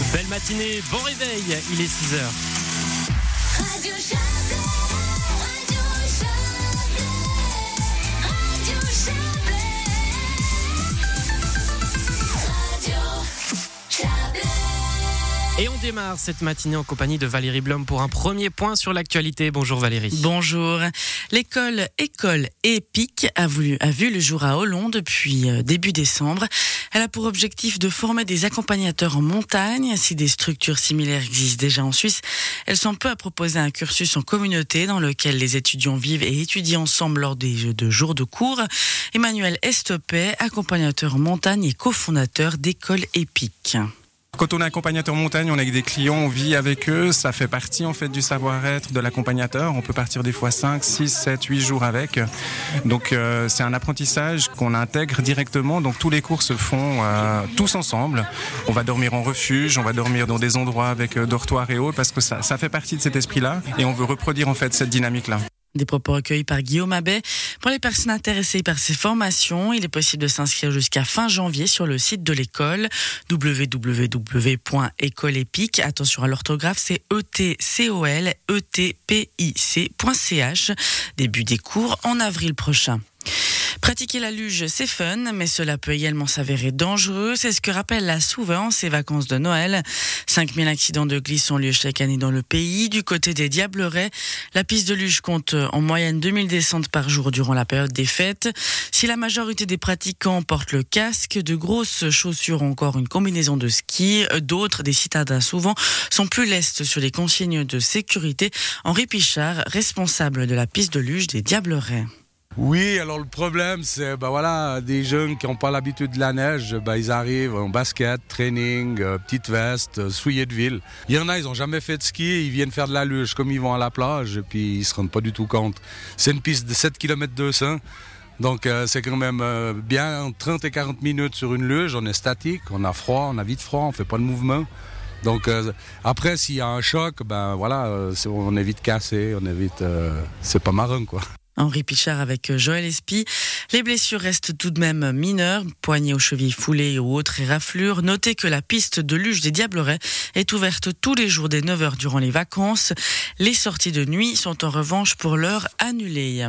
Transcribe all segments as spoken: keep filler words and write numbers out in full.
Belle matinée, bon réveil, il est six heures. Radio Chablais, Radio Chablais, Radio Chablais, Radio Chablais. Et on démarre cette matinée en compagnie de Valérie Blum pour un premier point sur l'actualité. Bonjour Valérie. Bonjour. L'école École Épique a, voulu, a vu le jour à Hollon depuis début décembre. Elle a pour objectif de former des accompagnateurs en montagne. Si des structures similaires existent déjà en Suisse, elles sont peu à proposer un cursus en communauté dans lequel les étudiants vivent et étudient ensemble lors des de jours de cours. Emmanuel Estopet, accompagnateur en montagne et cofondateur d'École Épique. Quand on est accompagnateur montagne, on est avec des clients, on vit avec eux, ça fait partie en fait du savoir-être de l'accompagnateur. On peut partir des fois cinq, six, sept, huit jours avec. Donc euh, c'est un apprentissage qu'on intègre directement. Donc tous les cours se font euh, tous ensemble. On va dormir en refuge, on va dormir dans des endroits avec euh, dortoirs et autres parce que ça, ça fait partie de cet esprit-là et on veut reproduire en fait cette dynamique-là. Des propos recueillis par Guillaume Abbé. Pour les personnes intéressées par ces formations, il est possible de s'inscrire jusqu'à fin janvier sur le site de l'école w w w point école épique. Attention à l'orthographe, c'est E T C O L E T P I C point C H. Début des cours en avril prochain. Pratiquer la luge, c'est fun, mais cela peut également s'avérer dangereux. C'est ce que rappelle souvent ces vacances de Noël. cinq mille accidents de glisse ont lieu chaque année dans le pays. Du côté des Diablerets, la piste de luge compte en moyenne deux mille descentes par jour durant la période des fêtes. Si la majorité des pratiquants portent le casque, de grosses chaussures ou encore une combinaison de ski, d'autres, des citadins souvent, sont plus lestes sur les consignes de sécurité. Henri Pichard, responsable de la piste de luge des Diablerets. Oui, alors le problème, c'est ben voilà, des jeunes qui n'ont pas l'habitude de la neige, ben ils arrivent en basket, training, euh, petite veste, euh, souliers de ville. Il y en a, ils n'ont jamais fait de ski, ils viennent faire de la luge comme ils vont à la plage et puis ils se rendent pas du tout compte. C'est une piste de sept kilomètres deux cents, donc euh, c'est quand même euh, bien trente et quarante minutes sur une luge, on est statique, on a froid, on a vite froid, on fait pas de mouvement. Donc euh, après, s'il y a un choc, ben voilà, euh, on est vite cassé, on est vite, euh, c'est pas marrant quoi. Henri Pichard avec Joël Espy. Les blessures restent tout de même mineures, poignets aux chevilles foulées ou autres éraflures. Notez que la piste de luge des Diablerets est ouverte tous les jours dès neuf heures durant les vacances. Les sorties de nuit sont en revanche pour l'heure annulées.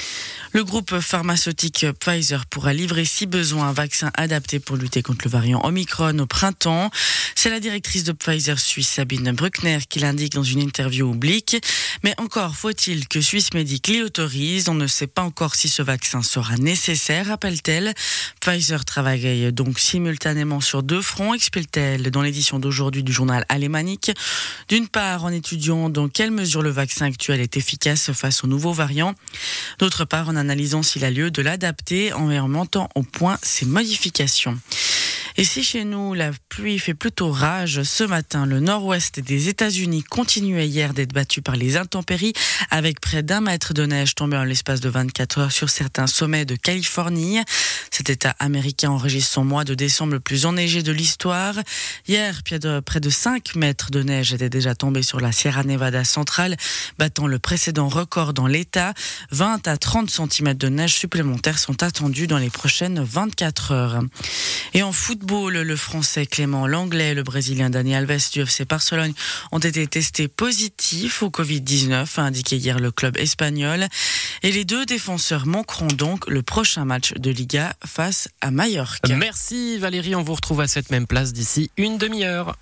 Le groupe pharmaceutique Pfizer pourra livrer si besoin un vaccin adapté pour lutter contre le variant Omicron au printemps. C'est la directrice de Pfizer Suisse, Sabine Bruckner, qui l'indique dans une interview oblique. Mais encore faut-il que Swissmedic l'y autorise. On ne sait pas encore si ce vaccin sera nécessaire, rappelle-t-elle. Pfizer travaille donc simultanément sur deux fronts, explique-t-elle dans l'édition d'aujourd'hui du journal Alémanique. D'une part, en étudiant dans quelle mesure le vaccin actuel est efficace face aux nouveaux variants. D'autre part, en analysant s'il a lieu de l'adapter en remontant au point ses modifications. Et si chez nous, la pluie fait plutôt rage ce matin, le nord-ouest des États-Unis continuait hier d'être battu par les intempéries avec près d'un mètre de neige tombée en l'espace de vingt-quatre heures sur certains sommets de Californie. Cet État américain enregistre son mois de décembre le plus enneigé de l'histoire. Hier, près de cinq mètres de neige étaient déjà tombés sur la Sierra Nevada centrale, battant le précédent record dans l'État. vingt à trente centimètres de neige supplémentaires sont attendus dans les prochaines vingt-quatre heures. Et en football, le français Clément Langlais et le brésilien Dani Alves du F C Barcelone ont été testés positifs au covid dix-neuf, a indiqué hier le club espagnol. Et les deux défenseurs manqueront donc le prochain match de Liga face à Majorque. Merci Valérie, on vous retrouve à cette même place d'ici une demi-heure.